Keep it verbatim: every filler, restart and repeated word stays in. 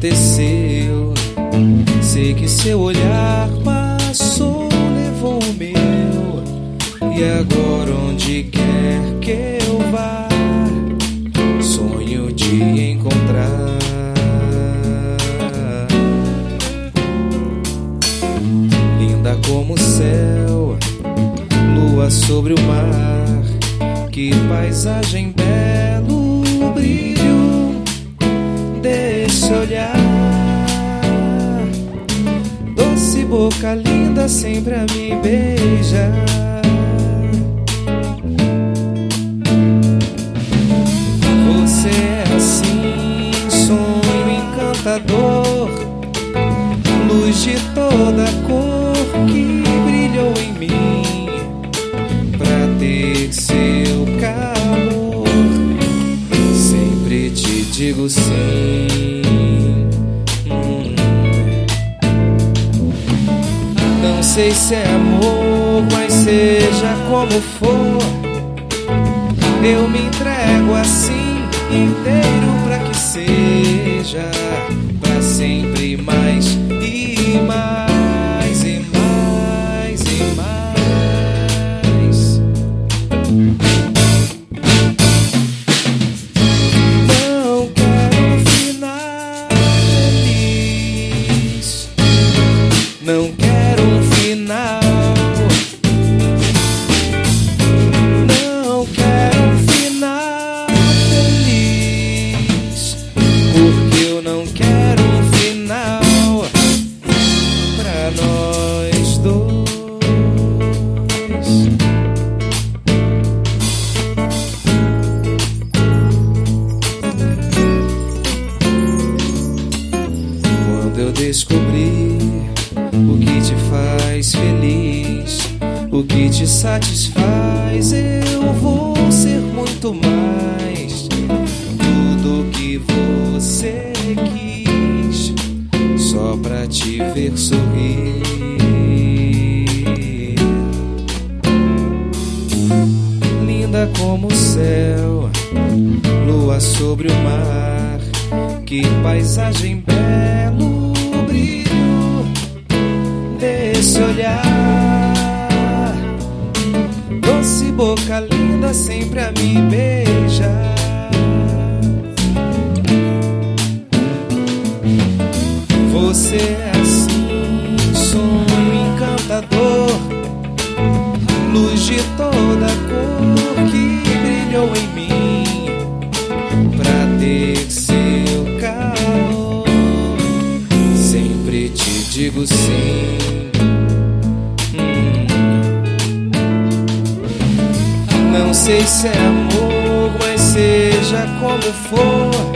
aconteceu. Sei que seu olhar passou, levou o meu. E agora onde quer que eu vá, sonho de encontrar. Linda como o céu, lua sobre o mar, que paisagem, belo brilho desse olhar. Doce boca linda sempre a me beijar. Você é assim, sonho encantador, luz de toda cor que brilhou em mim pra ter seu calor. Sempre te digo sim. hum. Não sei se é amor, mas seja como for, eu me entrego assim inteiro pra que seja pra sempre mais e mais e mais e mais. Não quero um final feliz, não quero um final. Não quero um final feliz, porque eu não quero um final pra nós dois. Quando eu descobri o que te faz feliz, o que te satisfaz, eu vou ser muito mais. Tudo que você quis, só pra te ver sorrir. Linda como o céu, lua sobre o mar, que paisagem, belo brilho desse olhar. Doce boca linda sempre a me beijar. Você é assim, sonho encantador, luz de toda cor que brilhou em mim pra ter seu calor. Sempre te digo sim. hum. Não sei se é amor, mas seja como for,